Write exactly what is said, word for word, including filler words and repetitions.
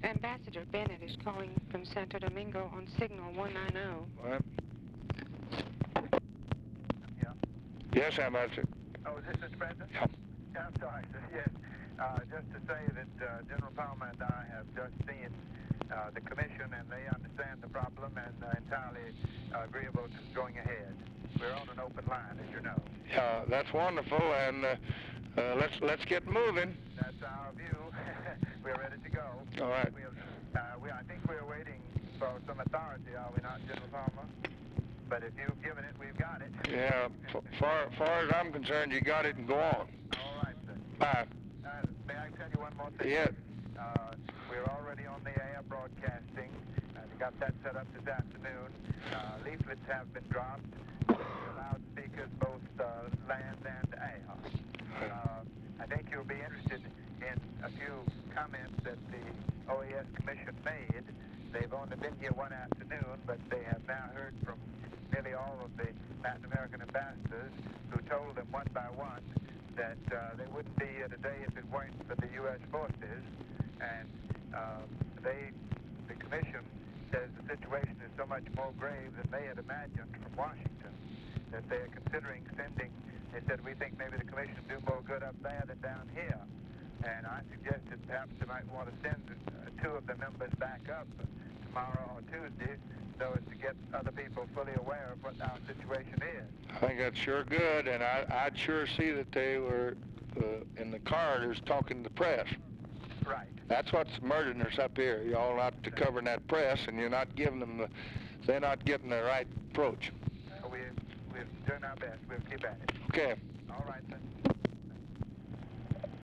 Ambassador Bennett is calling from Santo Domingo on signal one ninety. What? Yeah. Yes, Ambassador. Oh, is this Mister President? Yeah. Yeah, I'm sorry, sir. Yes. Uh, just to say that uh, General Palmer and I have just seen uh, the commission, and they understand the problem and uh, entirely uh, agreeable to going ahead. We're on an open line, as you know. Yeah, that's wonderful, and uh, uh, let's let's get moving. That's our view. We're ready to go. All right. We'll, uh, we, I think we're waiting for some authority, are we not, General Palmer? But if you've given it, we've got it. Yeah, f far far as I'm concerned, you got it, and go on. All right, sir. Bye. Uh, may I tell you one more thing? Yeah. Uh, we're already on the air broadcasting. Uh, we got that set up this afternoon. Uh, leaflets have been dropped. Loudspeakers, both uh, land and air. Uh, I think you'll be interested in a few comments that the O A S Commission made. They've only been here one afternoon, but they have now heard from nearly all of the Latin American ambassadors who told them one by one that uh, they wouldn't be here today if it weren't for the U S forces. And uh, they, the Commission, says the situation is so much more grave than they had imagined from Washington, that they are considering sending, they said, we think maybe the Commission do more good up there than down here. And I suggested perhaps they might want to send uh, two of the members back up tomorrow or Tuesday so as to get other people fully aware of what our situation is. I think that's sure good, and I, I'd sure see that they were uh, in the corridors talking to the press. Right. That's what's murdering us up here. Y'all not to covering that press, and you're not giving them the, they're not getting the right approach. Uh, we, we're doing our best. We'll keep at it. Okay. All right, then.